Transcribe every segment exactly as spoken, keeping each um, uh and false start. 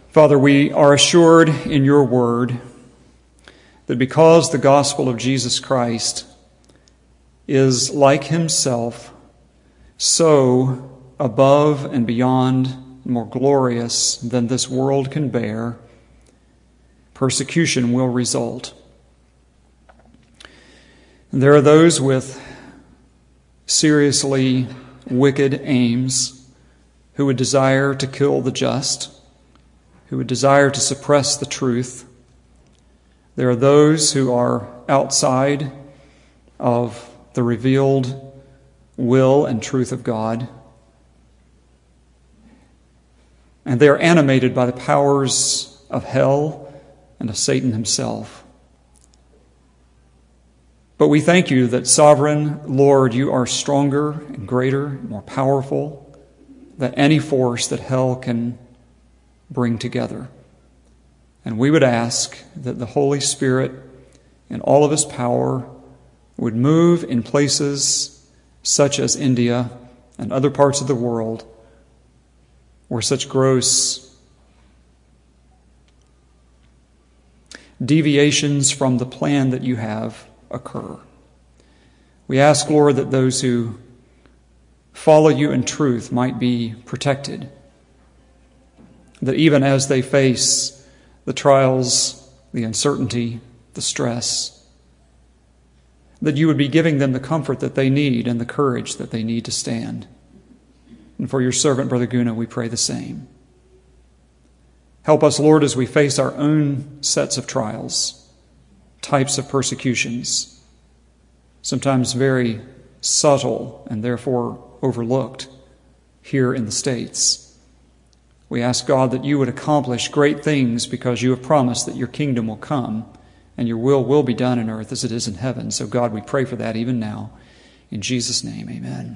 Father, we are assured in your word that because the gospel of Jesus Christ is like himself, so above and beyond, more glorious than this world can bear, persecution will result. There are those with seriously wicked aims who would desire to kill the just, who would desire to suppress the truth. There are those who are outside of the revealed will and truth of God. And they are animated by the powers of hell and of Satan himself. But we thank you that, sovereign Lord, you are stronger and greater, more powerful than any force that hell can bring together. And we would ask that the Holy Spirit, in all of his power, would move in places such as India and other parts of the world where such gross deviations from the plan that you have occur. We ask, Lord, that those who follow you in truth might be protected, that even as they face the trials, the uncertainty, the stress, that you would be giving them the comfort that they need and the courage that they need to stand. And for your servant, Brother Guna, we pray the same. Help us, Lord, as we face our own sets of trials, types of persecutions, sometimes very subtle and therefore overlooked here in the States. We ask, God, that you would accomplish great things because you have promised that your kingdom will come and your will will be done on earth as it is in heaven. So, God, we pray for that even now. In Jesus' name, amen.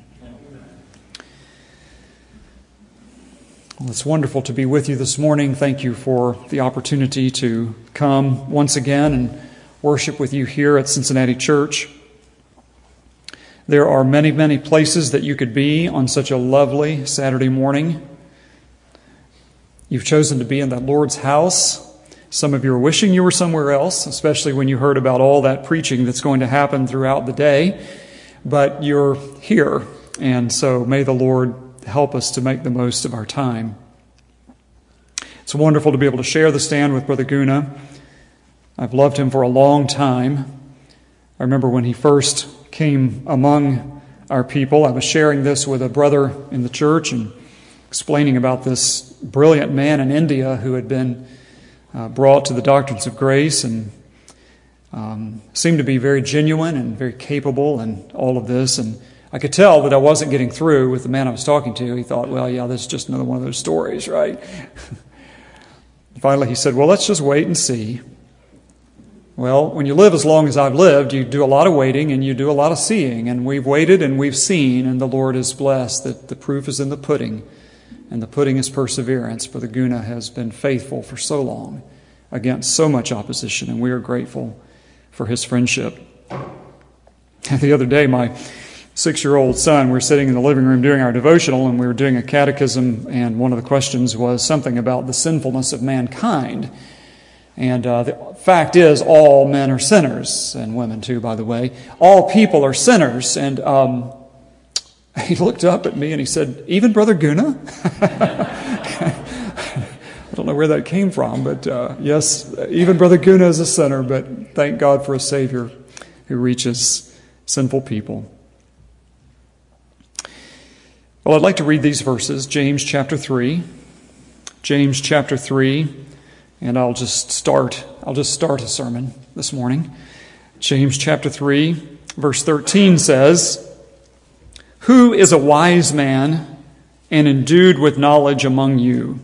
Well, it's wonderful to be with you this morning. Thank you for the opportunity to come once again and worship with you here at Cincinnati Church. There are many, many places that you could be on such a lovely Saturday morning. You've chosen to be in the Lord's house. Some of you are wishing you were somewhere else, especially when you heard about all that preaching that's going to happen throughout the day. But you're here, and so may the Lord help us to make the most of our time. It's wonderful to be able to share the stand with Brother Guna. I've loved him for a long time. I remember when he first came among our people, I was sharing this with a brother in the church and explaining about this brilliant man in India who had been uh, brought to the doctrines of grace and um, seemed to be very genuine and very capable and all of this. And I could tell that I wasn't getting through with the man I was talking to. He thought, well, yeah, this is just another one of those stories, right? Finally, he said, well, let's just wait and see. Well, when you live as long as I've lived, you do a lot of waiting and you do a lot of seeing. And we've waited and we've seen, and the Lord is blessed that the proof is in the pudding. And the pudding is perseverance. Brother Guna has been faithful for so long against so much opposition, and we are grateful for his friendship. The other day, my six-year-old son, we were sitting in the living room doing our devotional, and we were doing a catechism, and one of the questions was something about the sinfulness of mankind. And uh, the fact is, all men are sinners, and women too, by the way. All people are sinners, and um, he looked up at me and he said, even Brother Guna? I don't know where that came from, but uh, yes, even Brother Guna is a sinner, but thank God for a Savior who reaches sinful people. Well, I'd like to read these verses, James chapter three. James chapter three, and I'll just start, I'll just start a sermon this morning. James chapter three, verse thirteen says, "Who is a wise man and endued with knowledge among you?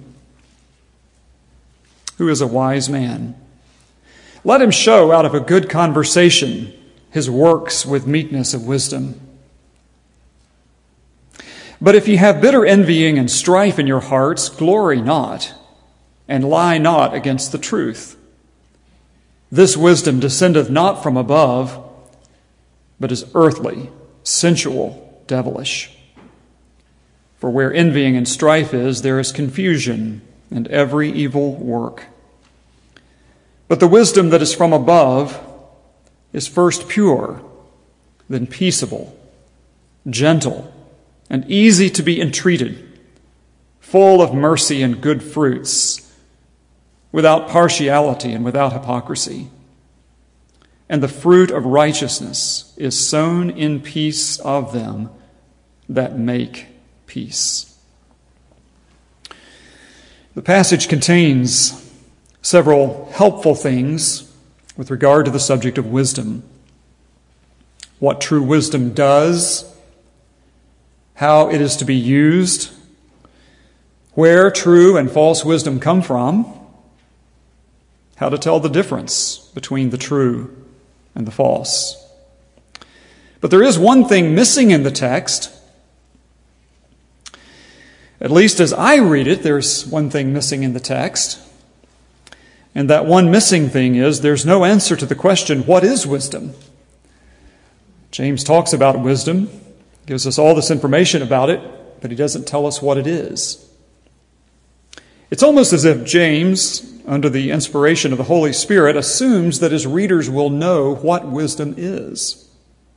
Who is a wise man? Let him show out of a good conversation his works with meekness of wisdom. But if ye have bitter envying and strife in your hearts, glory not, and lie not against the truth. This wisdom descendeth not from above, but is earthly, sensual, devilish. For where envying and strife is, there is confusion and every evil work. But the wisdom that is from above is first pure, then peaceable, gentle, and easy to be entreated, full of mercy and good fruits, without partiality and without hypocrisy. And the fruit of righteousness is sown in peace of them that make peace. The passage contains several helpful things with regard to the subject of wisdom. What true wisdom does, how it is to be used, where true and false wisdom come from, how to tell the difference between the true and the false. But there is one thing missing in the text. At least as I read it, there's one thing missing in the text. And that one missing thing is there's no answer to the question, what is wisdom? James talks about wisdom, gives us all this information about it, but he doesn't tell us what it is. It's almost as if James, under the inspiration of the Holy Spirit, assumes that his readers will know what wisdom is.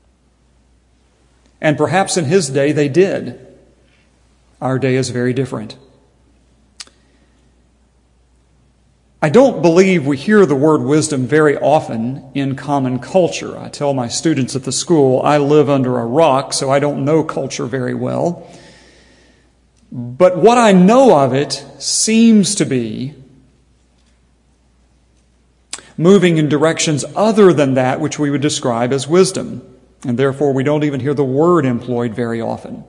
And perhaps in his day they did. Our day is very different. I don't believe we hear the word wisdom very often in common culture. I tell my students at the school, I live under a rock, so I don't know culture very well. But what I know of it seems to be moving in directions other than that which we would describe as wisdom. And therefore, we don't even hear the word employed very often.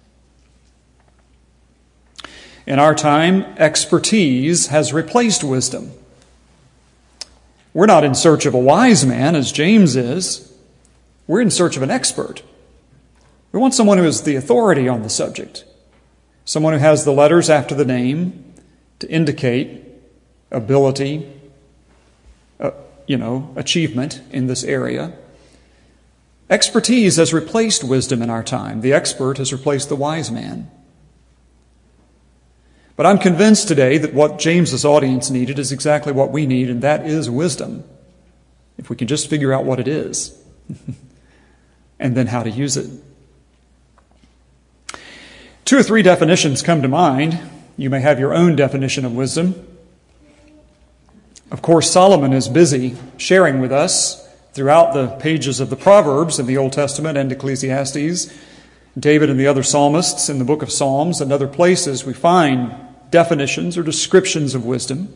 In our time, expertise has replaced wisdom. We're not in search of a wise man, as James is. We're in search of an expert. We want someone who is the authority on the subject. Someone who has the letters after the name to indicate ability, uh, you know, achievement in this area. Expertise has replaced wisdom in our time. The expert has replaced the wise man. But I'm convinced today that what James's audience needed is exactly what we need, and that is wisdom. If we can just figure out what it is, and then how to use it. Two or three definitions come to mind. You may have your own definition of wisdom. Of course, Solomon is busy sharing with us throughout the pages of the Proverbs in the Old Testament and Ecclesiastes. David and the other psalmists in the book of Psalms and other places, we find definitions or descriptions of wisdom.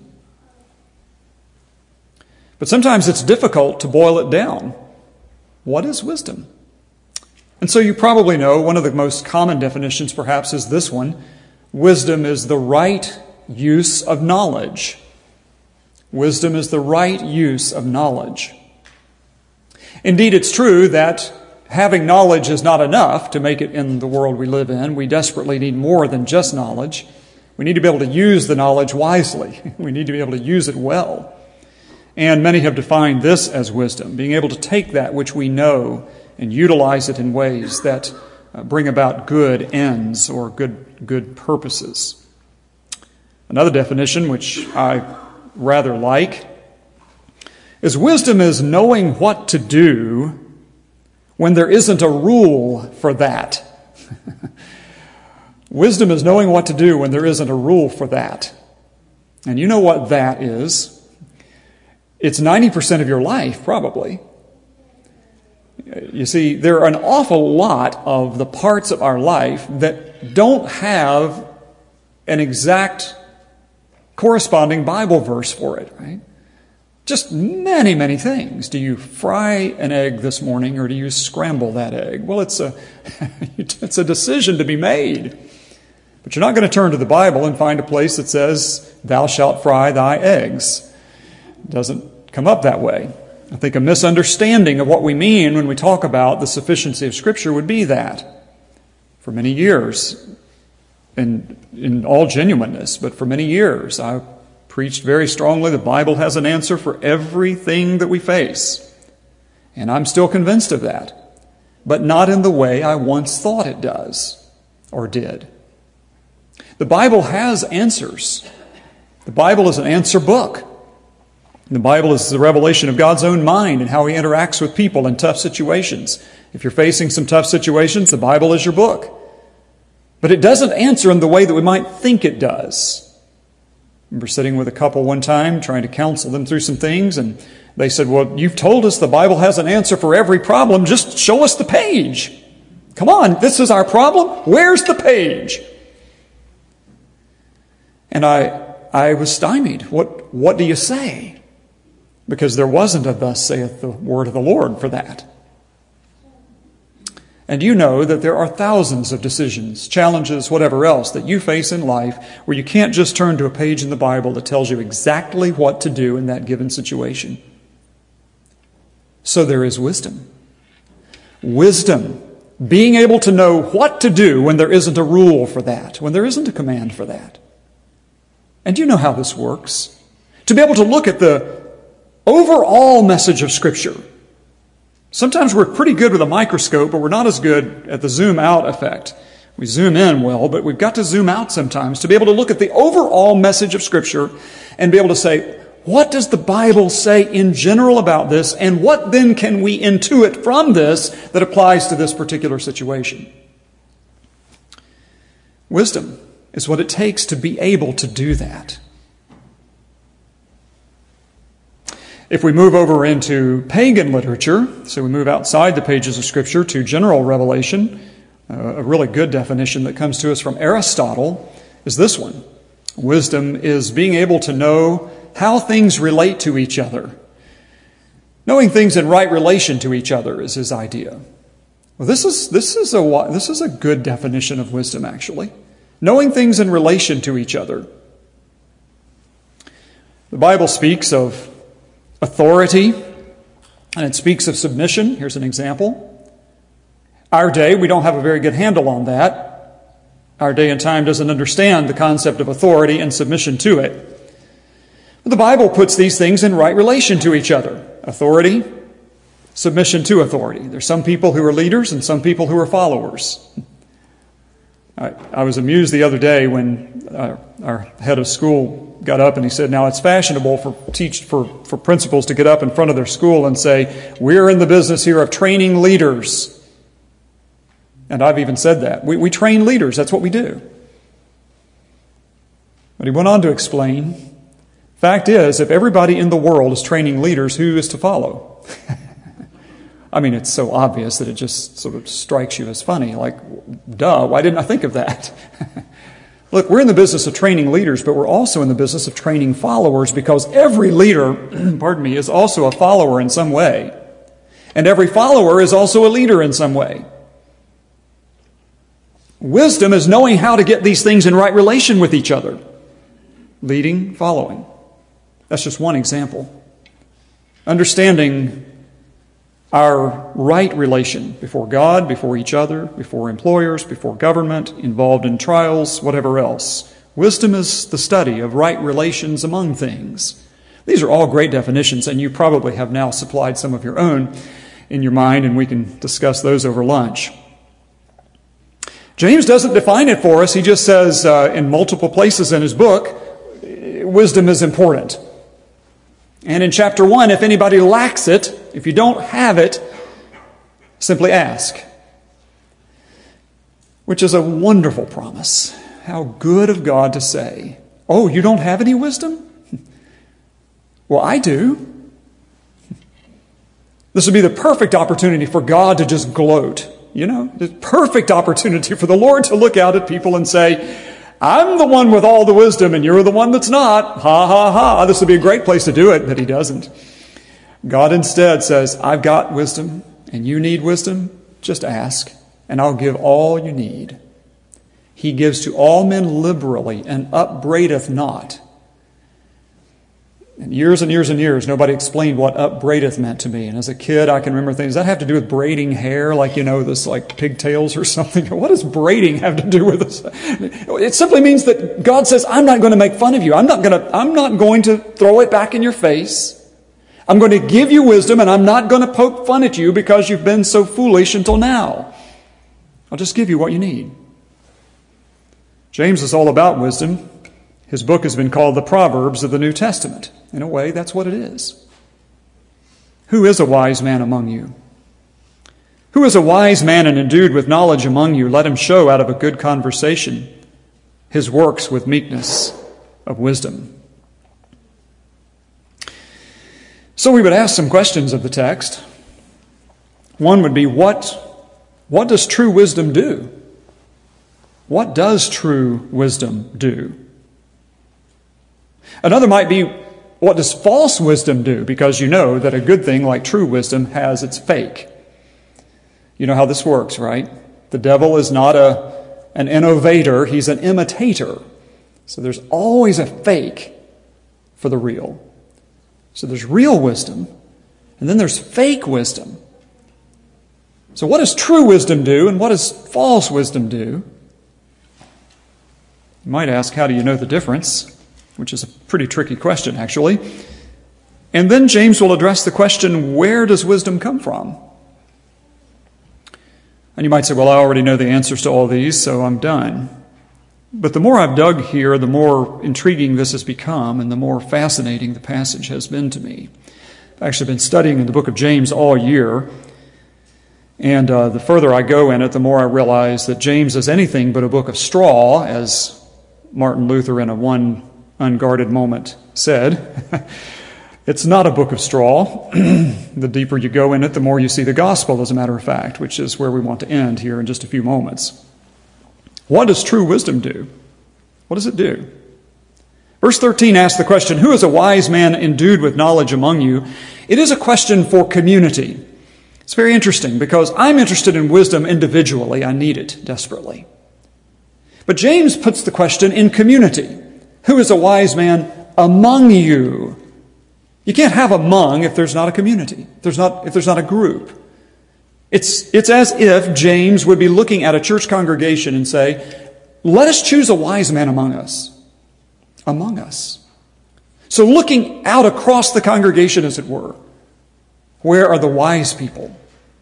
But sometimes it's difficult to boil it down. What is wisdom? And so you probably know one of the most common definitions perhaps is this one. Wisdom is the right use of knowledge. Wisdom is the right use of knowledge. Indeed, it's true that having knowledge is not enough to make it in the world we live in. We desperately need more than just knowledge. We need to be able to use the knowledge wisely. We need to be able to use it well. And many have defined this as wisdom, being able to take that which we know and utilize it in ways that uh, bring about good ends or good, good purposes. Another definition, which I rather like, is wisdom is knowing what to do when there isn't a rule for that. Wisdom is knowing what to do when there isn't a rule for that. And you know what that is. It's ninety percent of your life, probably. You see, there are an awful lot of the parts of our life that don't have an exact corresponding Bible verse for it, right? Just many, many things. Do you fry an egg this morning or do you scramble that egg? Well, it's a it's a decision to be made. But you're not going to turn to the Bible and find a place that says, thou shalt fry thy eggs. It doesn't come up that way. I think a misunderstanding of what we mean when we talk about the sufficiency of Scripture would be that. For many years, and in all genuineness, but for many years, I preached very strongly the Bible has an answer for everything that we face. And I'm still convinced of that, but not in the way I once thought it does or did. The Bible has answers. The Bible is an answer book. The Bible is the revelation of God's own mind and how He interacts with people in tough situations. If you're facing some tough situations, the Bible is your book. But it doesn't answer in the way that we might think it does. I remember sitting with a couple one time, trying to counsel them through some things, and they said, well, you've told us the Bible has an answer for every problem. Just show us the page. Come on, this is our problem. Where's the page? And I I was stymied. What, what do you say? Because there wasn't a thus saith the word of the Lord for that. And you know that there are thousands of decisions, challenges, whatever else that you face in life where you can't just turn to a page in the Bible that tells you exactly what to do in that given situation. So there is wisdom. Wisdom. Being able to know what to do when there isn't a rule for that, when there isn't a command for that. And you know how this works. To be able to look at the overall message of Scripture. Sometimes we're pretty good with a microscope, but we're not as good at the zoom out effect. We zoom in well, but we've got to zoom out sometimes to be able to look at the overall message of Scripture and be able to say, what does the Bible say in general about this, and what then can we intuit from this that applies to this particular situation? Wisdom is what it takes to be able to do that. If we move over into pagan literature, so we move outside the pages of Scripture to general revelation, uh, a really good definition that comes to us from Aristotle is this one. Wisdom is being able to know how things relate to each other. Knowing things in right relation to each other is his idea. Well, this is, this is a, this is a good definition of wisdom, actually. Knowing things in relation to each other. The Bible speaks of authority, and it speaks of submission. Here's an example. Our day, we don't have a very good handle on that. Our day and time doesn't understand the concept of authority and submission to it. But the Bible puts these things in right relation to each other. Authority, submission to authority. There's some people who are leaders and some people who are followers. I, I was amused the other day when our, our head of school got up and he said, now it's fashionable for teach for, for principals to get up in front of their school and say, we're in the business here of training leaders. And I've even said that. We, we train leaders. That's what we do. But he went on to explain, fact is, if everybody in the world is training leaders, who is to follow? I mean, it's so obvious that it just sort of strikes you as funny. Like, duh, why didn't I think of that? Look, we're in the business of training leaders, but we're also in the business of training followers because every leader, pardon me, is also a follower in some way. And every follower is also a leader in some way. Wisdom is knowing how to get these things in right relation with each other. Leading, following. That's just one example. Understanding our right relation before God, before each other, before employers, before government, involved in trials, whatever else. Wisdom is the study of right relations among things. These are all great definitions, and you probably have now supplied some of your own in your mind, and we can discuss those over lunch. James doesn't define it for us. He just says uh, in multiple places in his book, wisdom is important. And in chapter one, if anybody lacks it, if you don't have it, simply ask. Which is a wonderful promise. How good of God to say, oh, you don't have any wisdom? Well, I do. This would be the perfect opportunity for God to just gloat. You know, the perfect opportunity for the Lord to look out at people and say, I'm the one with all the wisdom and you're the one that's not. Ha, ha, ha. This would be a great place to do it, but he doesn't. God instead says, I've got wisdom and you need wisdom. Just ask and I'll give all you need. He gives to all men liberally and upbraideth not. And years and years and years, nobody explained what upbraideth meant to me. And as a kid, I can remember things. Does that have to do with braiding hair? Like, you know, this like pigtails or something? What does braiding have to do with this? It simply means that God says, I'm not going to make fun of you. I'm not going to, I'm not going to throw it back in your face. I'm going to give you wisdom and I'm not going to poke fun at you because you've been so foolish until now. I'll just give you what you need. James is all about wisdom. His book has been called the Proverbs of the New Testament. In a way, that's what it is. Who is a wise man among you? Who is a wise man and endued with knowledge among you? Let him show out of a good conversation his works with meekness of wisdom. So we would ask some questions of the text. One would be, what, what does true wisdom do? What does true wisdom do? Another might be, what does false wisdom do? Because you know that a good thing like true wisdom has its fake. You know how this works, right? The devil is not a, an innovator, he's an imitator. So there's always a fake for the real. So there's real wisdom, and then there's fake wisdom. So what does true wisdom do, and what does false wisdom do? You might ask, how do you know the difference? Which is a pretty tricky question, actually. And then James will address the question, where does wisdom come from? And you might say, well, I already know the answers to all these, so I'm done. But the more I've dug here, the more intriguing this has become, and the more fascinating the passage has been to me. I've actually been studying in the book of James all year, and uh, the further I go in it, the more I realize that James is anything but a book of straw, as Martin Luther in a one unguarded moment said. It's not a book of straw. The deeper you go in it, the more you see the gospel, as a matter of fact, which is where we want to end here in just a few moments. What does true wisdom do? What does it do? Verse thirteen asks the question, who is a wise man endued with knowledge among you? It is a question for community. It's very interesting because I'm interested in wisdom individually. I need it desperately. But James puts the question in community. Who is a wise man among you? You can't have among if there's not a community, if there's not, if there's not a group. It's, it's as if James would be looking at a church congregation and say, let us choose a wise man among us. Among us. So looking out across the congregation, as it were, where are the wise people?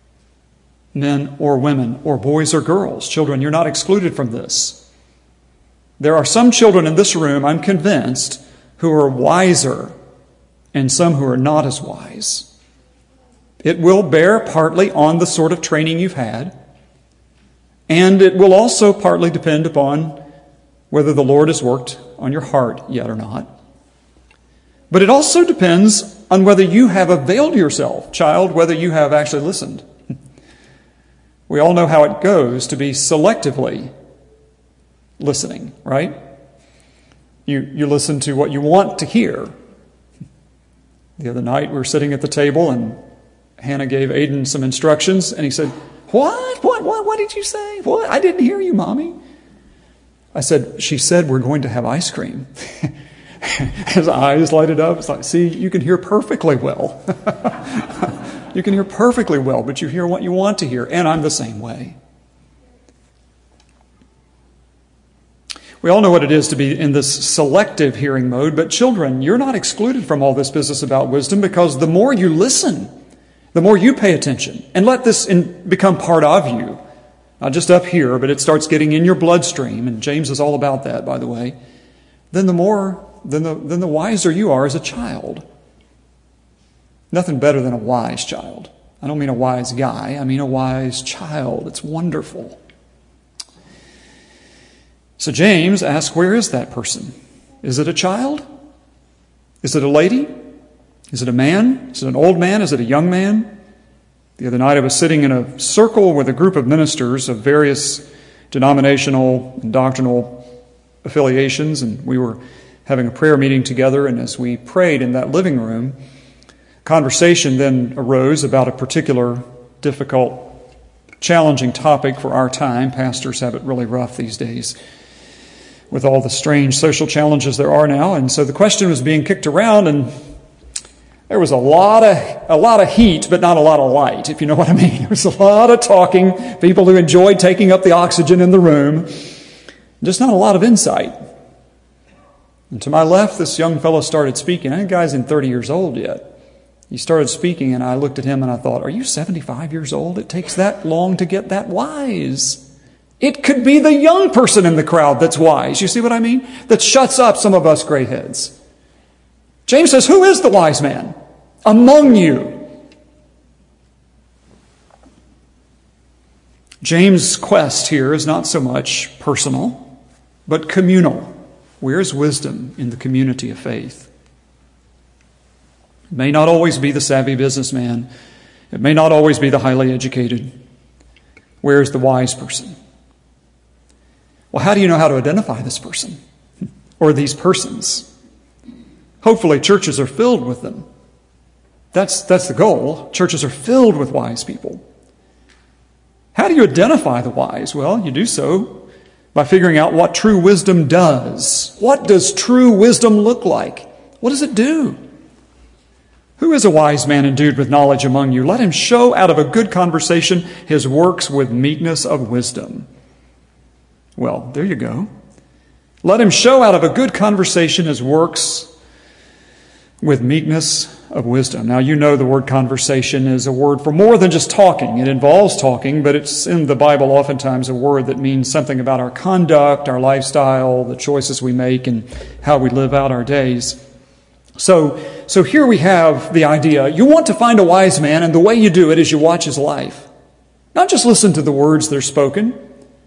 Men or women or boys or girls. Children, you're not excluded from this. There are some children in this room, I'm convinced, who are wiser and some who are not as wise. It will bear partly on the sort of training you've had, and it will also partly depend upon whether the Lord has worked on your heart yet or not. But it also depends on whether you have availed yourself, child, whether you have actually listened. We all know how it goes to be selectively listening, right? You, you listen to what you want to hear. The other night we were sitting at the table and Hannah gave Aiden some instructions and he said, What? What? What? What did you say? What? I didn't hear you, Mommy. I said, she said we're going to have ice cream. His eyes lighted up. It's like, see, you can hear perfectly well. You can hear perfectly well, but you hear what you want to hear. And I'm the same way. We all know what it is to be in this selective hearing mode, but children, you're not excluded from all this business about wisdom, because the more you listen, the more you pay attention, and let this in, become part of you. Not just up here, but it starts getting in your bloodstream, and James is all about that, by the way. Then the more, then the, then the wiser you are as a child. Nothing better than a wise child. I don't mean a wise guy, I mean a wise child. It's wonderful. So James asks, where is that person? Is it a child? Is it a lady? Is it a man? Is it an old man? Is it a young man? The other night I was sitting in a circle with a group of ministers of various denominational and doctrinal affiliations, and we were having a prayer meeting together, and as we prayed in that living room, conversation then arose about a particular difficult, challenging topic for our time. Pastors have it really rough these days with all the strange social challenges there are now. And so the question was being kicked around, and there was a lot of a lot of heat, but not a lot of light, if you know what I mean. There was a lot of talking, people who enjoyed taking up the oxygen in the room, just not a lot of insight. And to my left, this young fellow started speaking. I think the guy's in thirty years old yet. He started speaking, and I looked at him and I thought, are you seventy-five years old? It takes that long to get that wise. It could be the young person in the crowd that's wise. You see what I mean? That shuts up some of us gray heads. James says, who is the wise man among you? James' quest here is not so much personal, but communal. Where's wisdom in the community of faith? It may not always be the savvy businessman. It may not always be the highly educated. Where's the wise person? Well, how do you know how to identify this person or these persons? Hopefully churches are filled with them. That's, that's the goal. Churches are filled with wise people. How do you identify the wise? Well, you do so by figuring out what true wisdom does. What does true wisdom look like? What does it do? Who is a wise man endued with knowledge among you? Let him show out of a good conversation his works with meekness of wisdom. Well, there you go. Let him show out of a good conversation his works with meekness of wisdom. Now, you know the word conversation is a word for more than just talking. It involves talking, but it's in the Bible oftentimes a word that means something about our conduct, our lifestyle, the choices we make, and how we live out our days. So, so here we have the idea. You want to find a wise man, and the way you do it is you watch his life. Not just listen to the words that are spoken.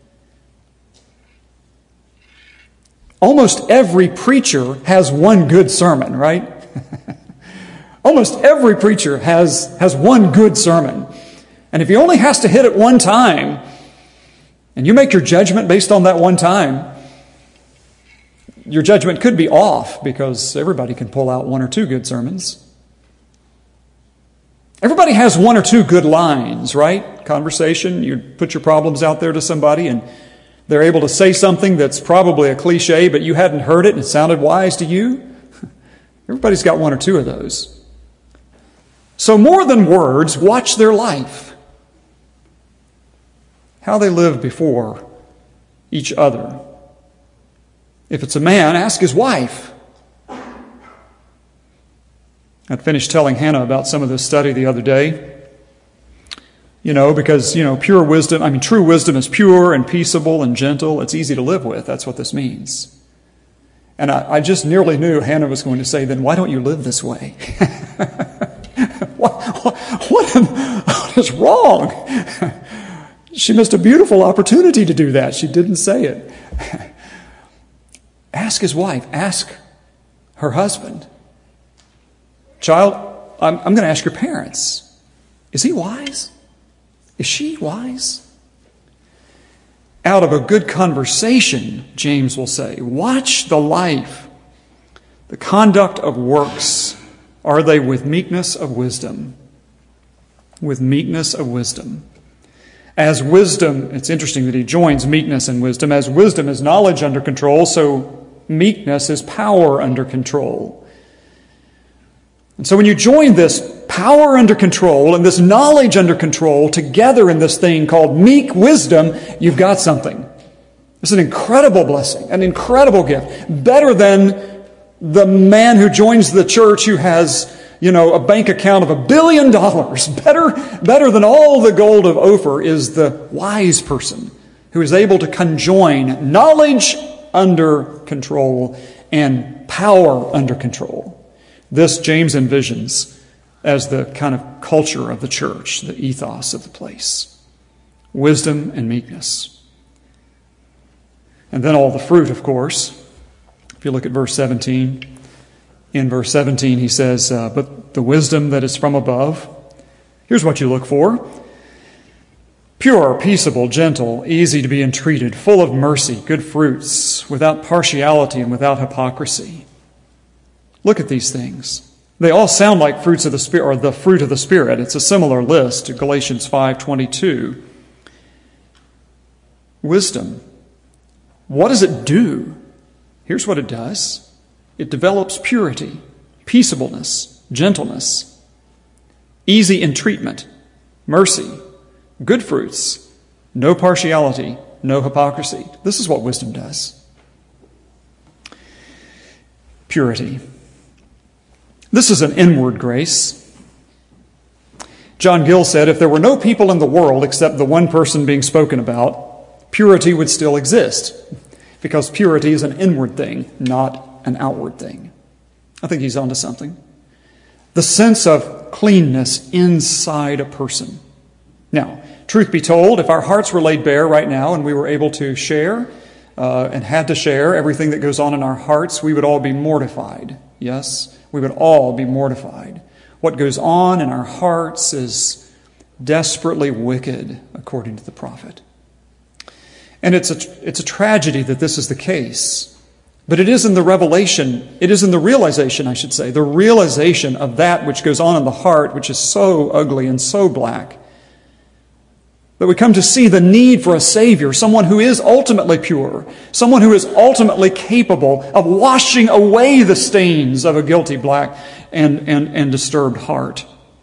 Almost every preacher has one good sermon, right? Almost every preacher has, has one good sermon. And if he only has to hit it one time, and you make your judgment based on that one time, your judgment could be off because everybody can pull out one or two good sermons. Everybody has one or two good lines, right? Conversation, you put your problems out there to somebody and they're able to say something that's probably a cliche, but you hadn't heard it and it sounded wise to you. Everybody's got one or two of those. So more than words, watch their life. How they live before each other. If it's a man, ask his wife. I'd finished telling Hannah about some of this study the other day. You know, because, you know, pure wisdom, I mean, true wisdom is pure and peaceable and gentle. It's easy to live with. That's what this means. And I, I just nearly knew Hannah was going to say, then why don't you live this way? what, what, what, what is wrong? She missed a beautiful opportunity to do that. She didn't say it. Ask his wife. Ask her husband. Child, I'm, I'm going to ask your parents. Is he wise? Is she wise? Out of a good conversation, James will say, watch the life, the conduct of works. Are they with meekness of wisdom? With meekness of wisdom. As wisdom, it's interesting that he joins meekness and wisdom. As wisdom is knowledge under control, so meekness is power under control. And so when you join this power under control and this knowledge under control together in this thing called meek wisdom, you've got something. It's an incredible blessing, an incredible gift. Better than the man who joins the church who has, you know, a bank account of a billion dollars. Better, better than all the gold of Ophir is the wise person who is able to conjoin knowledge under control and power under control. This James envisions as the kind of culture of the church, the ethos of the place. Wisdom and meekness. And then all the fruit, of course. If you look at verse seventeen, in verse seventeen he says, uh, but the wisdom that is from above, here's what you look for. Pure, peaceable, gentle, easy to be entreated, full of mercy, good fruits, without partiality and without hypocrisy. Look at these things. They all sound like fruits of the Spirit, or the fruit of the Spirit. It's a similar list to Galatians five twenty-two. Wisdom. What does it do? Here's what it does. It develops purity, peaceableness, gentleness, easy in treatment, mercy, good fruits, no partiality, no hypocrisy. This is what wisdom does. Purity. This is an inward grace. John Gill said, if there were no people in the world except the one person being spoken about, purity would still exist, because purity is an inward thing, not an outward thing. I think he's onto something. The sense of cleanness inside a person. Now, truth be told, if our hearts were laid bare right now and we were able to share uh, and had to share everything that goes on in our hearts, we would all be mortified. Yes, we would all be mortified. What goes on in our hearts is desperately wicked, according to the prophet. And it's a, it's a tragedy that this is the case. But it is in the revelation, it is in the realization, I should say, the realization of that which goes on in the heart, which is so ugly and so black, that we come to see the need for a Savior, someone who is ultimately pure, someone who is ultimately capable of washing away the stains of a guilty, black, and, and, and disturbed heart.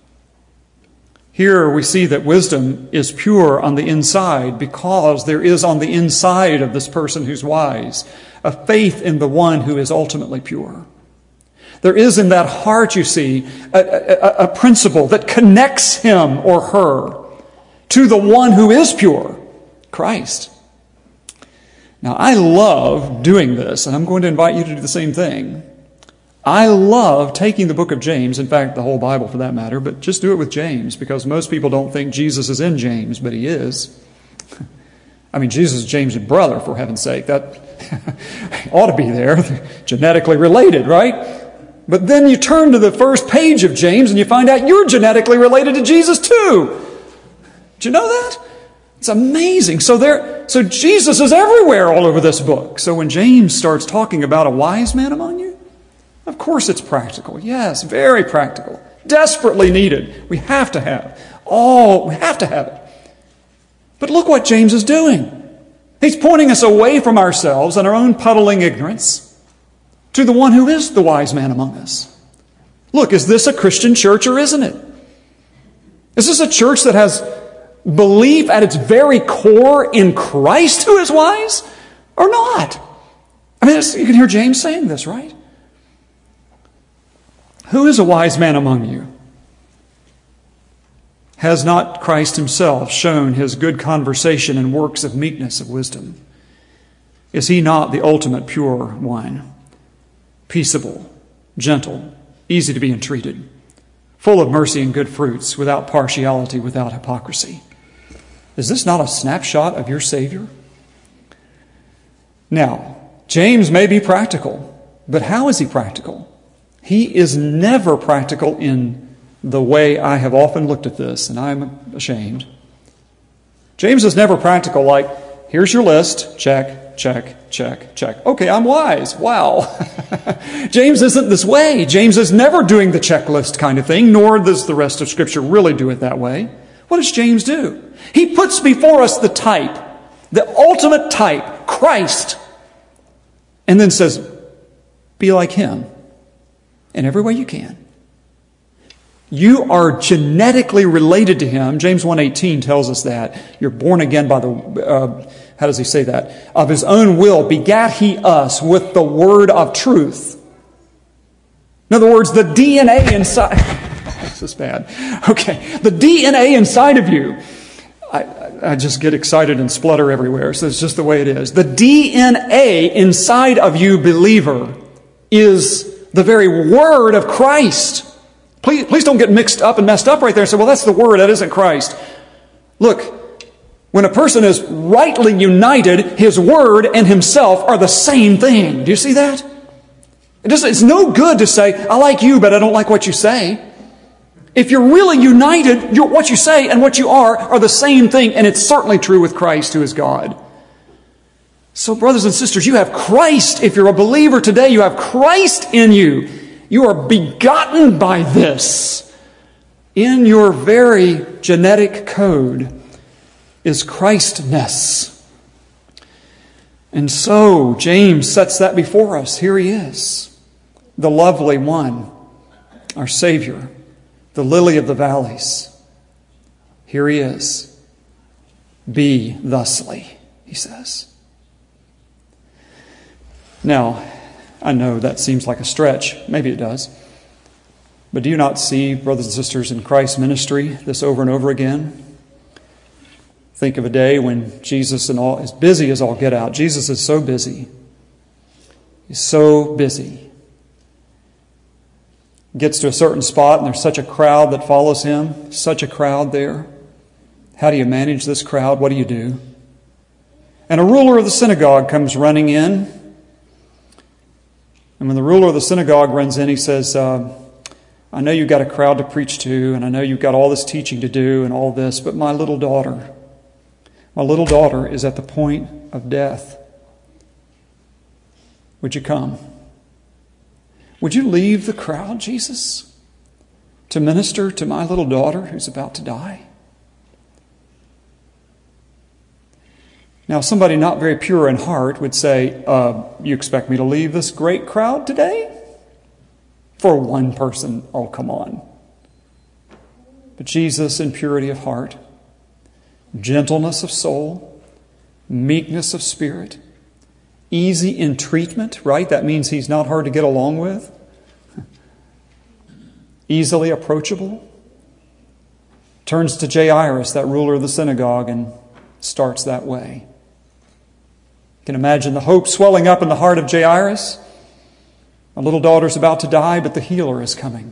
Here we see that wisdom is pure on the inside because there is on the inside of this person who's wise a faith in the one who is ultimately pure. There is in that heart, you see, a, a, a principle that connects him or her to the one who is pure, Christ. Now, I love doing this, and I'm going to invite you to do the same thing. I love taking the book of James, in fact, the whole Bible for that matter, but just do it with James, because most people don't think Jesus is in James, but he is. I mean, Jesus is James' brother, for heaven's sake. That ought to be there. They're genetically related, right? But then you turn to the first page of James and you find out you're genetically related to Jesus too. Did you know that? It's amazing. So there, so Jesus is everywhere all over this book. So when James starts talking about a wise man among you, of course it's practical. Yes, very practical. Desperately needed. We have to have. Oh, we have to have it. But look what James is doing. He's pointing us away from ourselves and our own puddling ignorance to the one who is the wise man among us. Look, is this a Christian church or isn't it? Is this a church that has belief at its very core in Christ who is wise or not? I mean, you can hear James saying this, right? Who is a wise man among you? Has not Christ himself shown his good conversation and works of meekness of wisdom? Is he not the ultimate pure one? Peaceable, gentle, easy to be entreated, full of mercy and good fruits, without partiality, without hypocrisy. Is this not a snapshot of your Savior? Now, James may be practical, but how is he practical? He is never practical in the way I have often looked at this, and I'm ashamed. James is never practical like, here's your list, check, check, check, check. Okay, I'm wise. Wow. James isn't this way. James is never doing the checklist kind of thing, nor does the rest of Scripture really do it that way. What does James do? He puts before us the type, the ultimate type, Christ, and then says, be like him in every way you can. You are genetically related to him. James one eighteen tells us that. You're born again by the, uh, how does he say that? Of his own will begat he us with the word of truth. In other words, the D N A inside... This is bad. Okay. The D N A inside of you... I, I just get excited and splutter everywhere, so it's just the way it is. The D N A inside of you, believer, is the very word of Christ. Please, please don't get mixed up and messed up right there and say, well, that's the word, that isn't Christ. Look, when a person is rightly united, his word and himself are the same thing. Do you see that? It just, it's no good to say, I like you, but I don't like what you say. If you're really united, you're, what you say and what you are are the same thing, and it's certainly true with Christ, who is God. So, brothers and sisters, you have Christ. If you're a believer today, you have Christ in you. You are begotten by this. In your very genetic code is Christness. And so, James sets that before us. Here he is, the lovely one, our Savior, the lily of the valleys. Here he is. Be thusly, he says. Now, I know that seems like a stretch. Maybe it does. But do you not see, brothers and sisters, in Christ's ministry, this over and over again? Think of a day when Jesus and all is busy as all get out. Jesus is so busy. He's so busy. Gets to a certain spot and there's such a crowd that follows him. Such a crowd there. How do you manage this crowd? What do you do? And a ruler of the synagogue comes running in. And when the ruler of the synagogue runs in, he says, uh, I know you've got a crowd to preach to, and I know you've got all this teaching to do and all this, but my little daughter, my little daughter is at the point of death. Would you come? Would you leave the crowd, Jesus, to minister to my little daughter who's about to die? Now, somebody not very pure in heart would say, uh, you expect me to leave this great crowd today? For one person, oh, come on. But Jesus, in purity of heart, gentleness of soul, meekness of spirit, easy in treatment, right? That means he's not hard to get along with. Easily approachable. Turns to Jairus, that ruler of the synagogue, and starts that way. You can imagine the hope swelling up in the heart of Jairus. My little daughter's about to die, but the healer is coming.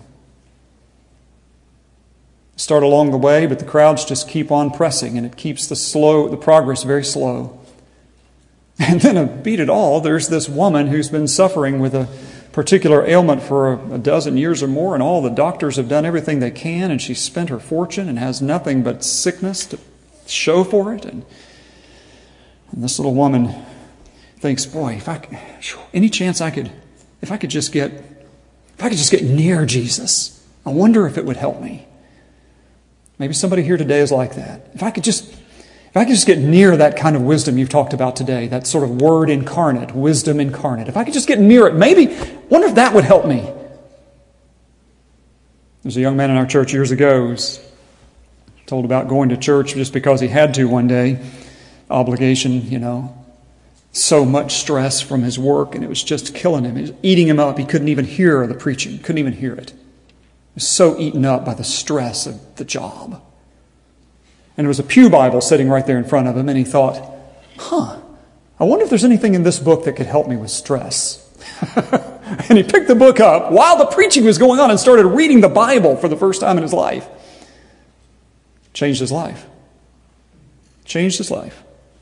Start along the way, but the crowds just keep on pressing, and it keeps the slow, the progress very slow. And then to beat it all, there's this woman who's been suffering with a particular ailment for a, a dozen years or more, and all the doctors have done everything they can, and she's spent her fortune and has nothing but sickness to show for it. And, and this little woman thinks, boy, if I could, any chance I could, if I could just get, if I could just get near Jesus, I wonder if it would help me. Maybe somebody here today is like that. If I could just, if I could just get near that kind of wisdom you've talked about today, that sort of word incarnate, wisdom incarnate. If I could just get near it, maybe, wonder if that would help me. There's a young man in our church years ago who's told about going to church just because he had to one day. Obligation, you know. So much stress from his work, and it was just killing him. It was eating him up. He couldn't even hear the preaching. Couldn't even hear it. He was so eaten up by the stress of the job. And there was a pew Bible sitting right there in front of him, and he thought, huh, I wonder if there's anything in this book that could help me with stress. And he picked the book up while the preaching was going on and started reading the Bible for the first time in his life. Changed his life. Changed his life.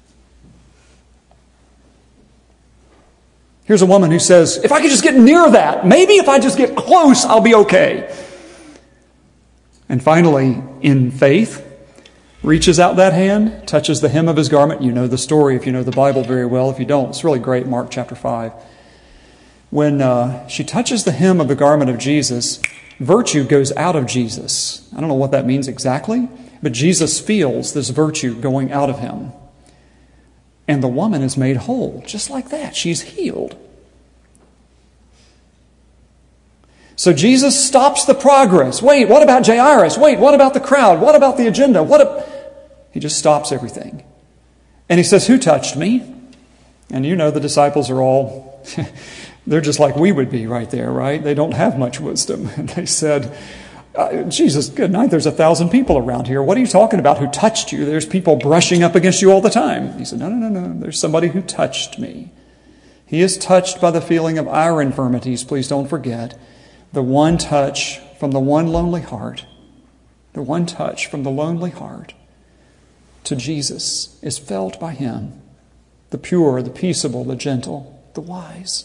Here's a woman who says, if I could just get near that, maybe if I just get close, I'll be okay. And finally, in faith, reaches out that hand, touches the hem of his garment. You know the story if you know the Bible very well. If you don't, it's really great, Mark chapter five. When uh, she touches the hem of the garment of Jesus, virtue goes out of Jesus. I don't know what that means exactly, but Jesus feels this virtue going out of him. And the woman is made whole, just like that. She's healed. So Jesus stops the progress. Wait, what about Jairus? Wait, what about the crowd? What about the agenda? What? A... He just stops everything. And he says, who touched me? And you know the disciples are all, they're just like we would be right there, right? They don't have much wisdom. And they said, Uh, Jesus, good night. There's a thousand people around here. What are you talking about? Who touched you? There's people brushing up against you all the time. He said, no, no, no, no. There's somebody who touched me. He is touched by the feeling of our infirmities. Please don't forget. The one touch from the one lonely heart, the one touch from the lonely heart to Jesus is felt by him. The pure, the peaceable, the gentle, the wise.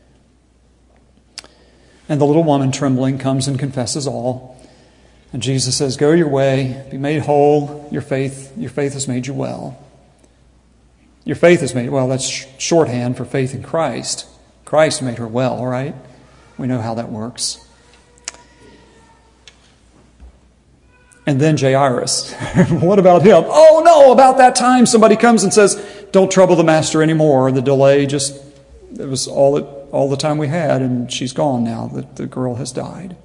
And the little woman, trembling, comes and confesses all. And Jesus says, go your way, be made whole. Your faith, your faith has made you well. Your faith has made, well, that's sh- shorthand for faith in Christ. Christ made her well, right? We know how that works. And then Jairus. What about him? Oh no, about that time somebody comes and says, don't trouble the master anymore. The delay just, it was all it all the time we had, and she's gone now. The, the girl has died.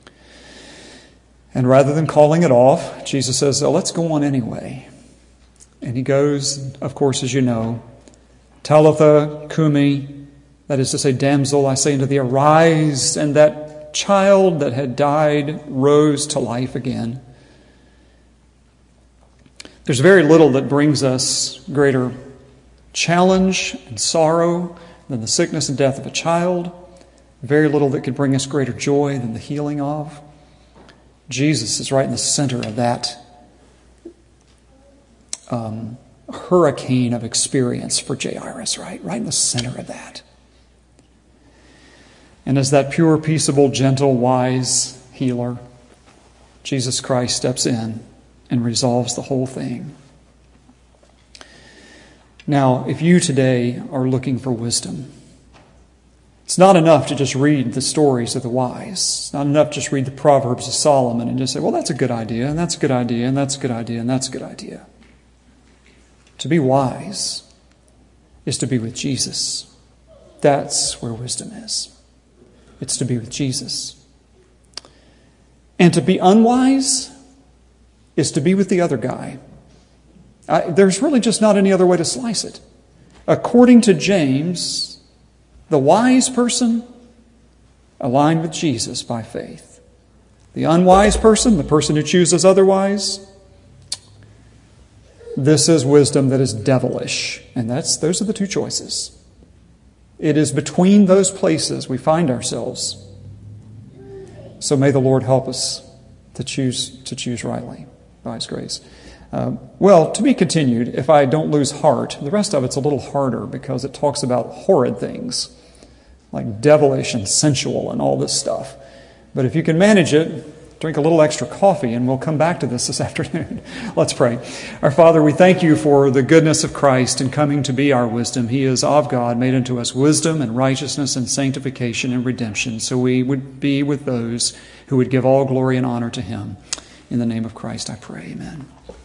And rather than calling it off, Jesus says, oh, let's go on anyway. And he goes, of course, as you know, Talitha Kumi, that is to say, damsel, I say unto thee, arise. And that child that had died rose to life again. There's very little that brings us greater challenge and sorrow than the sickness and death of a child. Very little that could bring us greater joy than the healing of. Jesus is right in the center of that um, hurricane of experience for Jairus, right? Right in the center of that. And as that pure, peaceable, gentle, wise healer, Jesus Christ steps in and resolves the whole thing. Now, if you today are looking for wisdom, it's not enough to just read the stories of the wise. It's not enough to just read the Proverbs of Solomon and just say, well, that's a good idea, and that's a good idea, and that's a good idea, and that's a good idea. To be wise is to be with Jesus. That's where wisdom is. It's to be with Jesus. And to be unwise is to be with the other guy. I, there's really just not any other way to slice it. According to James, the wise person aligned with Jesus by faith. The unwise person, the person who chooses otherwise, this is wisdom that is devilish. And that's those are the two choices. It is between those places we find ourselves. So may the Lord help us to choose to choose rightly by His grace. Uh, well, to be continued, if I don't lose heart, the rest of it's a little harder because it talks about horrid things, like devilish and sensual and all this stuff. But if you can manage it, drink a little extra coffee, and we'll come back to this this afternoon. Let's pray. Our Father, we thank you for the goodness of Christ in coming to be our wisdom. He is of God, made unto us wisdom and righteousness and sanctification and redemption. So we would be with those who would give all glory and honor to Him. In the name of Christ, I pray. Amen.